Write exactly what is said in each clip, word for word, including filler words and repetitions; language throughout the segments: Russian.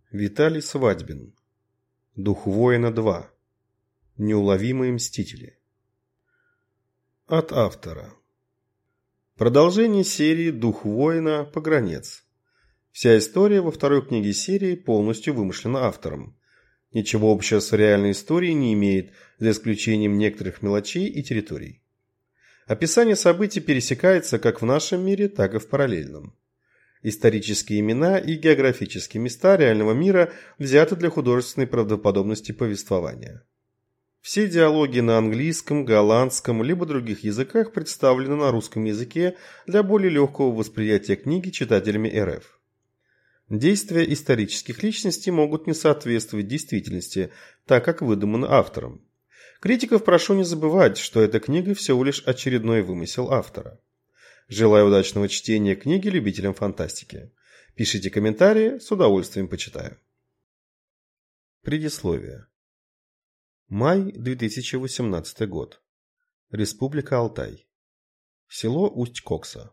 Виталий Свадьбин. Дух воина два. Неуловимые мстители. От автора. Продолжение серии «Дух воина. Погранец». Вся история во второй книге серии полностью вымышлена автором. Ничего общего с реальной историей не имеет, за исключением некоторых мелочей и территорий. Описание событий пересекается как в нашем мире, так и в параллельном. Исторические имена и географические места реального мира взяты для художественной правдоподобности повествования. Все диалоги на английском, голландском либо других языках представлены на русском языке для более легкого восприятия книги читателями эр эф. Действия исторических личностей могут не соответствовать действительности, так как выдуманы автором. Критиков прошу не забывать, что эта книга всего лишь очередной вымысел автора. Желаю удачного чтения книги любителям фантастики. Пишите комментарии, с удовольствием почитаю. Предисловие. Май две тысячи восемнадцатый год. Республика Алтай. Село Усть-Кокса.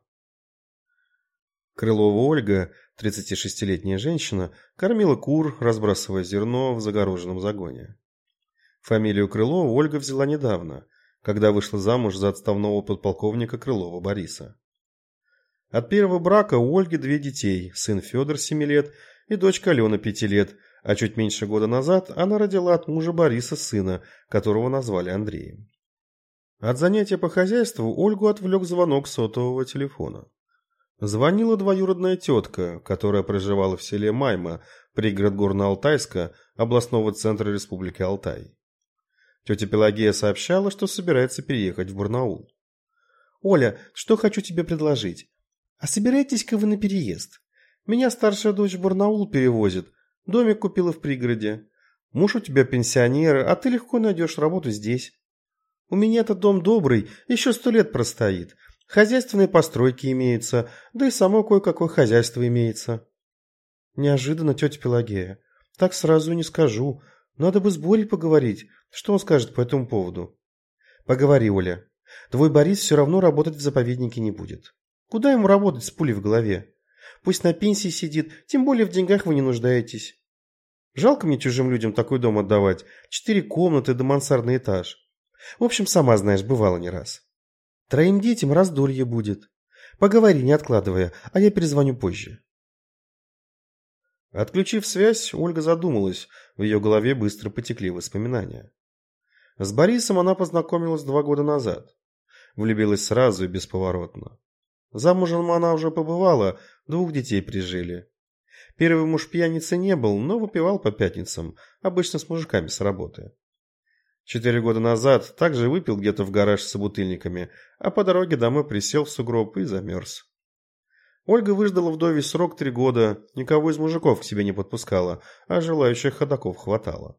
Крылова Ольга, тридцатишестилетняя женщина, кормила кур, разбрасывая зерно в загороженном загоне. Фамилию Крылова Ольга взяла недавно, когда вышла замуж за отставного подполковника Крылова Бориса. От первого брака у Ольги две детей, сын Федор семи лет и дочка Алена пяти лет, а чуть меньше года назад она родила от мужа Бориса сына, которого назвали Андреем. От занятия по хозяйству Ольгу отвлек звонок сотового телефона. Звонила двоюродная тетка, которая проживала в селе Майма, пригород Горно-Алтайска, областного центра Республики Алтай. Тетя Пелагея сообщала, что собирается переехать в Барнаул. «Оля, что хочу тебе предложить? А собирайтесь-ка вы на переезд. Меня старшая дочь в Барнаул перевозит. Домик купила в пригороде. Муж у тебя пенсионер, а ты легко найдешь работу здесь. У меня-то дом добрый, еще сто лет простоит. Хозяйственные постройки имеются, да и само кое-какое хозяйство имеется». Неожиданно, тетя Пелагея. Так сразу не скажу. Надо бы с Борей поговорить. Что он скажет по этому поводу? Поговори, Оля. Твой Борис все равно работать в заповеднике не будет. Куда ему работать с пулей в голове? Пусть на пенсии сидит, тем более в деньгах вы не нуждаетесь. Жалко мне чужим людям такой дом отдавать. Четыре комнаты да мансардный этаж. В общем, сама знаешь, бывало не раз. Троим детям раздолье будет. Поговори, не откладывая, а я перезвоню позже. Отключив связь, Ольга задумалась, в ее голове быстро потекли воспоминания. С Борисом она познакомилась два года назад. Влюбилась сразу и бесповоротно. Замужем она уже побывала, двух детей прижили. Первый муж пьяницей не был, но выпивал по пятницам, обычно с мужиками с работы. Четыре года назад также выпил где-то в гараж с собутыльниками, а по дороге домой присел в сугроб и замерз. Ольга выждала вдовий срок три года, никого из мужиков к себе не подпускала, а желающих ходоков хватало.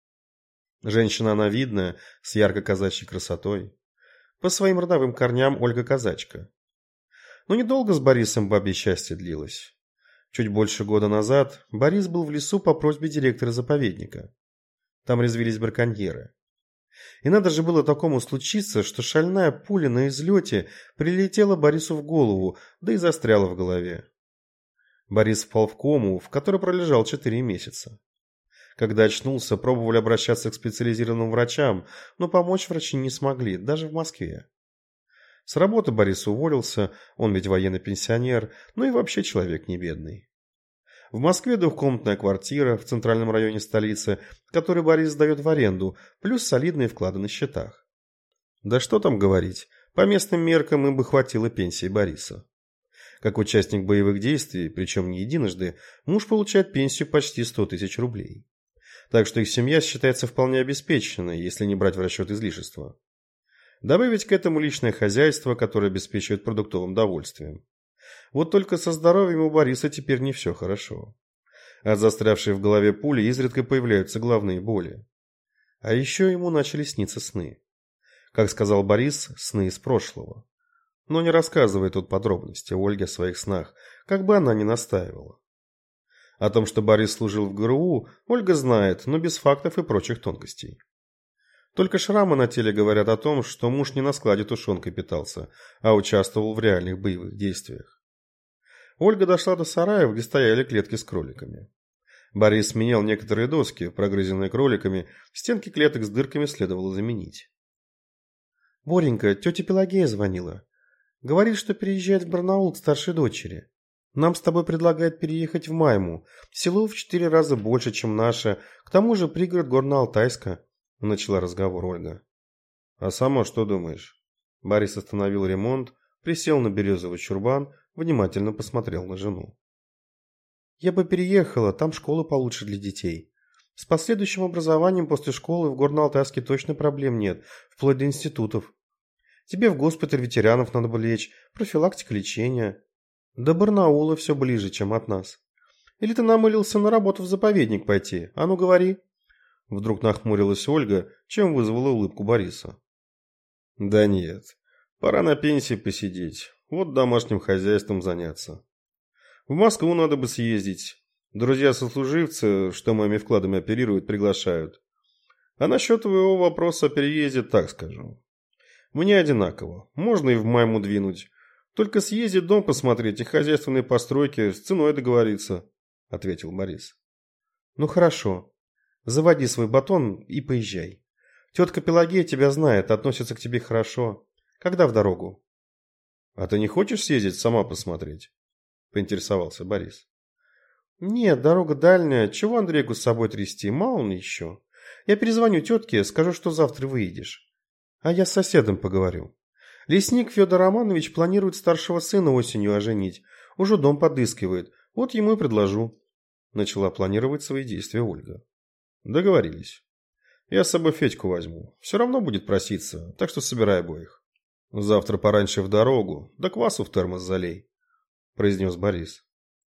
Женщина она видная, с ярко-казачьей красотой. По своим родовым корням Ольга казачка. Но недолго с Борисом бабье счастье длилось. Чуть больше года назад Борис был в лесу по просьбе директора заповедника. Там резвились браконьеры. И надо же было такому случиться, что шальная пуля на излете прилетела Борису в голову, да и застряла в голове. Борис впал в кому, в которой пролежал четыре месяца. Когда очнулся, пробовали обращаться к специализированным врачам, но помочь врачи не смогли, даже в Москве. С работы Борис уволился, он ведь военный пенсионер, ну и вообще человек не бедный. В Москве двухкомнатная квартира в центральном районе столицы, которую Борис сдает в аренду, плюс солидные вклады на счетах. Да что там говорить, по местным меркам им бы хватило пенсии Бориса. Как участник боевых действий, причем не единожды, муж получает пенсию почти сто тысяч рублей. Так что их семья считается вполне обеспеченной, если не брать в расчет излишества. Добавить к этому личное хозяйство, которое обеспечивает продуктовым довольствием. Вот только со здоровьем у Бориса теперь не все хорошо. От застрявшей в голове пули изредка появляются головные боли. А еще ему начали сниться сны. Как сказал Борис, сны из прошлого. Но не рассказывает тут подробности Ольге о своих снах, как бы она ни настаивала. О том, что Борис служил в гэ эр у, Ольга знает, но без фактов и прочих тонкостей. Только шрамы на теле говорят о том, что муж не на складе тушенкой питался, а участвовал в реальных боевых действиях. Ольга дошла до сараев, где стояли клетки с кроликами. Борис сменял некоторые доски, прогрызенные кроликами, стенки клеток с дырками следовало заменить. «Боренька, тетя Пелагея звонила. Говорит, что переезжает в Барнаул к старшей дочери. Нам с тобой предлагают переехать в Майму. Село в четыре раза больше, чем наше. К тому же пригород Горно-Алтайска», — начала разговор Ольга. «А сама что думаешь?» Борис остановил ремонт, присел на березовый чурбан, внимательно посмотрел на жену. «Я бы переехала, там школа получше для детей. С последующим образованием после школы в Горно-Алтайске точно проблем нет, вплоть до институтов. Тебе в госпиталь ветеранов надо бы лечь, профилактика лечения. До Барнаула все ближе, чем от нас. Или ты намылился на работу в заповедник пойти? А ну говори». Вдруг нахмурилась Ольга, чем вызвала улыбку Бориса. «Да нет, пора на пенсии посидеть, вот домашним хозяйством заняться. В Москву надо бы съездить. Друзья-сослуживцы, что моими вкладами оперируют, приглашают. А насчет твоего вопроса о переезде так скажу. Мне одинаково, можно и в Майму двинуть. Только съездить дом посмотреть и хозяйственные постройки, с ценой договориться», — ответил Борис. «Ну хорошо, заводи свой батон и поезжай. Тетка Пелагея тебя знает, относится к тебе хорошо. Когда в дорогу?» «А ты не хочешь съездить сама посмотреть?» — поинтересовался Борис. «Нет, дорога дальняя. Чего Андрейку с собой трясти? Мало он еще. Я перезвоню тетке, скажу, что завтра выедешь. А я с соседом поговорю. Лесник Федор Романович планирует старшего сына осенью оженить. Уже дом подыскивает. Вот ему и предложу». Начала планировать свои действия Ольга. «Договорились. Я с собой Федьку возьму. Все равно будет проситься, так что собирай обоих. Завтра пораньше в дорогу, да квасу в термос залей», — произнес Борис.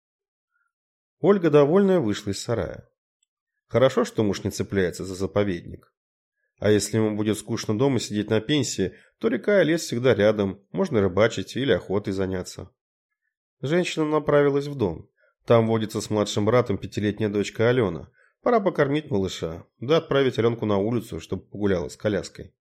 Ольга, довольная, вышла из сарая. Хорошо, что муж не цепляется за заповедник. А если ему будет скучно дома сидеть на пенсии, то река и лес всегда рядом, можно рыбачить или охотой заняться. Женщина направилась в дом. Там водится с младшим братом пятилетняя дочка Алена. Пора покормить малыша, да отправить Аленку на улицу, чтобы погуляла с коляской.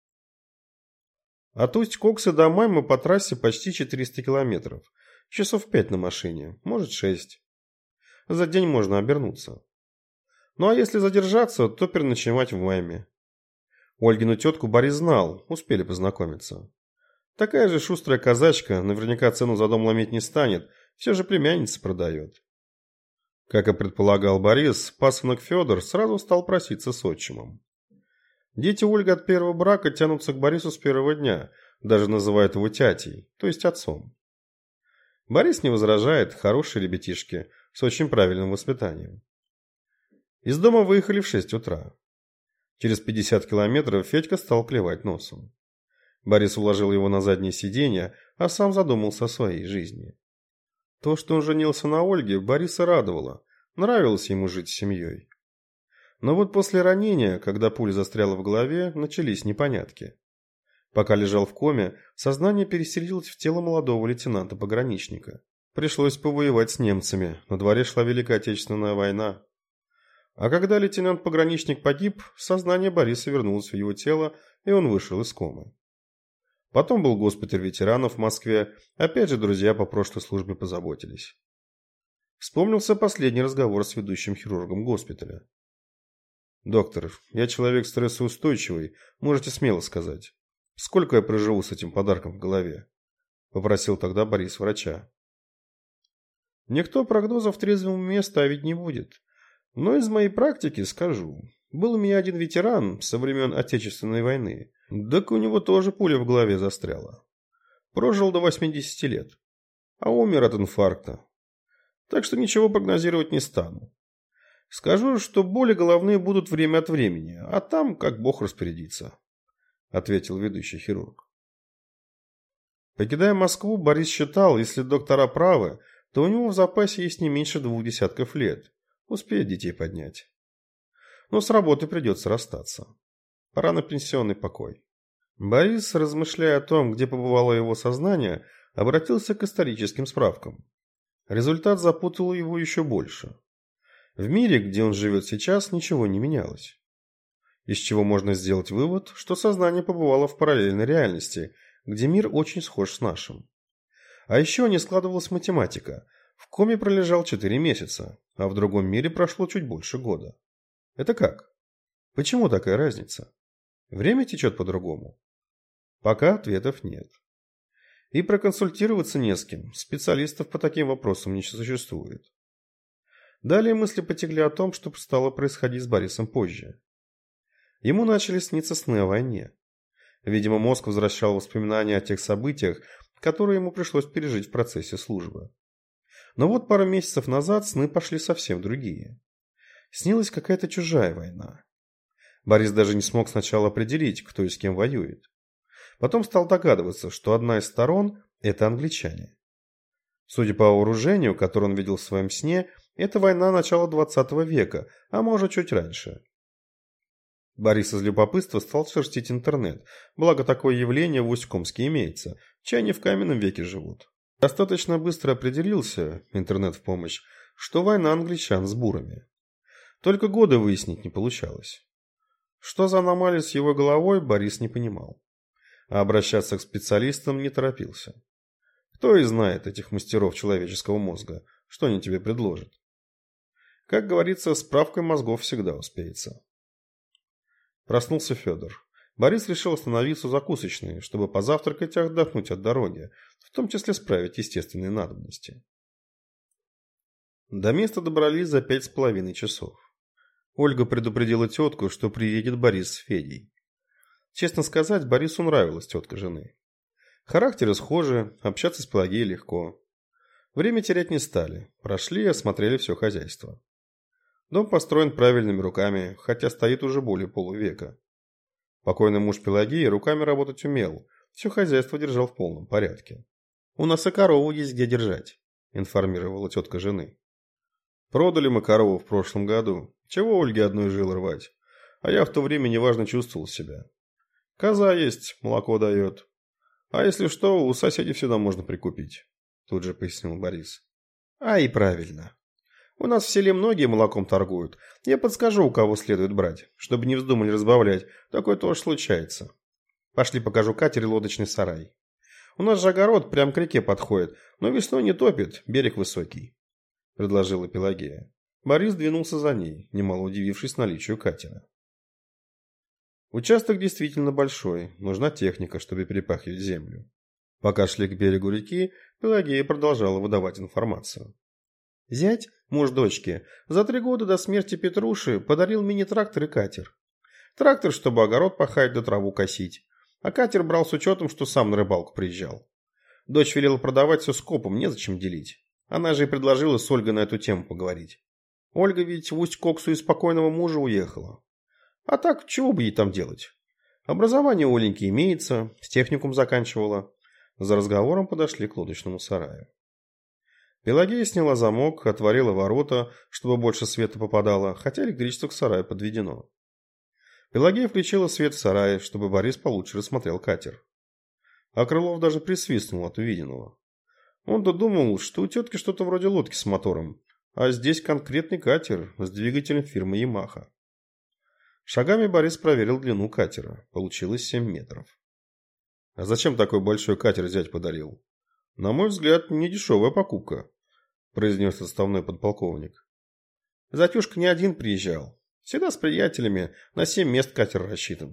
От Усть-Кокса до Маймы по трассе почти четыреста километров. Часов пять на машине, может шесть. За день можно обернуться. Ну а если задержаться, то переночевать в Майме. Ольгину тетку Борис знал, успели познакомиться. Такая же шустрая казачка, наверняка цену за дом ломить не станет, все же племянница продает. Как и предполагал Борис, пасынок Федор сразу стал проситься с отчимом. Дети Ольги от первого брака тянутся к Борису с первого дня, даже называют его тятей, то есть отцом. Борис не возражает, хорошие ребятишки, с очень правильным воспитанием. Из дома выехали в шесть утра. Через пятьдесят километров Федька стал клевать носом. Борис уложил его на заднее сиденье, а сам задумался о своей жизни. То, что он женился на Ольге, Бориса радовало, нравилось ему жить с семьей. Но вот после ранения, когда пуля застряла в голове, начались непонятки. Пока лежал в коме, сознание переселилось в тело молодого лейтенанта-пограничника. Пришлось повоевать с немцами, на дворе шла Великая Отечественная война. А когда лейтенант-пограничник погиб, сознание Бориса вернулось в его тело, и он вышел из комы. Потом был госпиталь ветеранов в Москве, опять же друзья по прошлой службе позаботились. Вспомнился последний разговор с ведущим хирургом госпиталя. «Доктор, я человек стрессоустойчивый, можете смело сказать. Сколько я проживу с этим подарком в голове?» – попросил тогда Борис врача. «Никто прогнозов в трезвом уме ставить не будет. Но из моей практики скажу. Был у меня один ветеран со времен Отечественной войны. Так у него тоже пуля в голове застряла. Прожил до восьмидесяти лет. А умер от инфаркта. Так что ничего прогнозировать не стану. Скажу, что боли головные будут время от времени, а там как Бог распорядится», — ответил ведущий хирург. Покидая Москву, Борис считал, если доктора правы, то у него в запасе есть не меньше двух десятков лет. Успеет детей поднять. Но с работы придется расстаться. Пора на пенсионный покой. Борис, размышляя о том, где побывало его сознание, обратился к историческим справкам. Результат запутал его еще больше. В мире, где он живет сейчас, ничего не менялось. Из чего можно сделать вывод, что сознание побывало в параллельной реальности, где мир очень схож с нашим. А еще не складывалась математика. В коме пролежал четыре месяца, а в другом мире прошло чуть больше года. Это как? Почему такая разница? Время течет по-другому? Пока ответов нет. И проконсультироваться не с кем, специалистов по таким вопросам не существует. Далее мысли потекли о том, что стало происходить с Борисом позже. Ему начали сниться сны о войне. Видимо, мозг возвращал воспоминания о тех событиях, которые ему пришлось пережить в процессе службы. Но вот пару месяцев назад сны пошли совсем другие. Снилась какая-то чужая война. Борис даже не смог сначала определить, кто и с кем воюет. Потом стал догадываться, что одна из сторон – это англичане. Судя по вооружению, которое он видел в своем сне, это война начала двадцатого века, а может чуть раньше. Борис из любопытства стал шерстить интернет, благо такое явление в Усть-Кумске имеется, чай не в каменном веке живут. Достаточно быстро определился, интернет в помощь, что война англичан с бурами. Только годы выяснить не получалось. Что за аномалия с его головой, Борис не понимал. А обращаться к специалистам не торопился. Кто и знает этих мастеров человеческого мозга, что они тебе предложат. Как говорится, справкой мозгов всегда успеется. Проснулся Федор. Борис решил остановиться у закусочной, чтобы позавтракать и отдохнуть от дороги, в том числе справить естественные надобности. До места добрались за пять с половиной часов. Ольга предупредила тетку, что приедет Борис с Федей. Честно сказать, Борису нравилась тетка жены. Характеры схожи, общаться с Пелагеей легко. Время терять не стали, прошли и осмотрели все хозяйство. Дом построен правильными руками, хотя стоит уже более полувека. Покойный муж Пелагеи руками работать умел, все хозяйство держал в полном порядке. «У нас и корову есть где держать», – информировала тетка жены. «Продали мы корову в прошлом году. Чего Ольге одной жил рвать? А я в то время неважно чувствовал себя. Коза есть, молоко дает. А если что, у соседей всегда можно прикупить», – тут же пояснил Борис. «А и правильно. У нас в селе многие молоком торгуют. Я подскажу, у кого следует брать, чтобы не вздумали разбавлять. Такое тоже случается. Пошли покажу катер и лодочный сарай. У нас же огород прям к реке подходит, но весной не топит, берег высокий», – предложила Пелагея. Борис двинулся за ней, немало удивившись наличию катера. Участок действительно большой, нужна техника, чтобы перепахивать землю. Пока шли к берегу реки, Пелагея продолжала выдавать информацию. Зять, муж дочки, за три года до смерти Петруши подарил мини-трактор и катер. Трактор, чтобы огород пахать да траву косить, а катер брал с учетом, что сам на рыбалку приезжал. Дочь велела продавать все скопом, незачем делить. Она же и предложила с Ольгой на эту тему поговорить. Ольга ведь в Усть-Коксу из спокойного мужа уехала. А так, чего бы ей там делать? Образование у Оленьки имеется, с техникум заканчивала. За разговором подошли к лодочному сараю. Пелагея сняла замок, отворила ворота, чтобы больше света попадало, хотя электричество к сараю подведено. Пелагея включила свет в сарае, чтобы Борис получше рассмотрел катер. А Крылов даже присвистнул от увиденного. Он-то думал, что у тетки что-то вроде лодки с мотором, а здесь конкретный катер с двигателем фирмы «Ямаха». Шагами Борис проверил длину катера. Получилось семь метров. А зачем такой большой катер зять подарил? На мой взгляд, не дешевая покупка, произнес отставной подполковник. Затюшка не один приезжал. Всегда с приятелями, на семь мест катер рассчитан.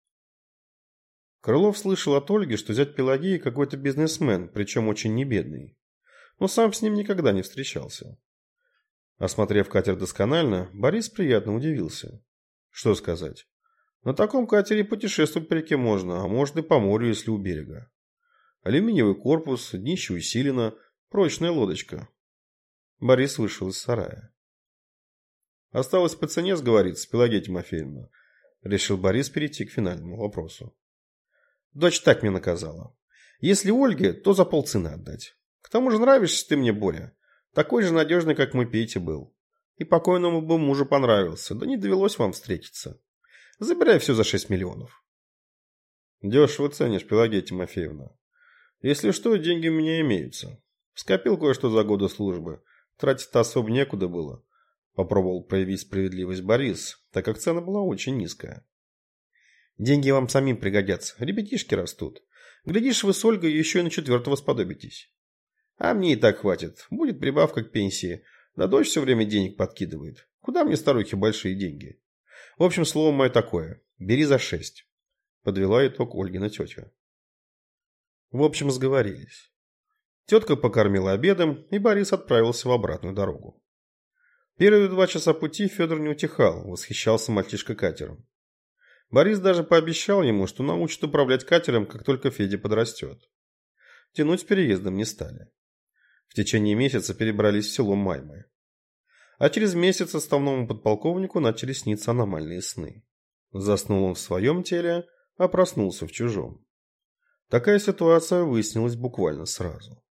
Крылов слышал от Ольги, что зять Пелагеи какой-то бизнесмен, причем очень небедный. Но сам с ним никогда не встречался. Осмотрев катер досконально, Борис приятно удивился. Что сказать? На таком катере путешествовать по реке можно, а можно и по морю, если у берега. Алюминиевый корпус, днище усилено, прочная лодочка. Борис вышел из сарая. Осталось по цене сговориться, Пелагея Тимофеевна. Решил Борис перейти к финальному вопросу. Дочь так мне наказала. Если Ольге, то за полцены отдать. К тому же нравишься ты мне, Боря. Такой же надежный, как мой Петя был. И покойному бы мужу понравился, да не довелось вам встретиться. Забирай все за шесть миллионов. Дешево ценишь, Пелагея Тимофеевна. Если что, деньги у меня имеются. Скопил кое-что за годы службы. Тратить-то особо некуда было. Попробовал проявить справедливость Борис, так как цена была очень низкая. Деньги вам самим пригодятся. Ребятишки растут. Глядишь, вы с Ольгой еще и на четвертого сподобитесь. А мне и так хватит. Будет прибавка к пенсии. Да дочь все время денег подкидывает. Куда мне, старухе, большие деньги? В общем, слово мое такое. Бери за шесть. Подвела итог Ольгина тетя. В общем, сговорились. Тетка покормила обедом, и Борис отправился в обратную дорогу. Первые два часа пути Федор не утихал, восхищался мальчишкой катером. Борис даже пообещал ему, что научит управлять катером, как только Федя подрастет. Тянуть с переездом не стали. В течение месяца перебрались в село Маймы. А через месяц отставному подполковнику начали сниться аномальные сны. Заснул он в своем теле, а проснулся в чужом. Такая ситуация выяснилась буквально сразу.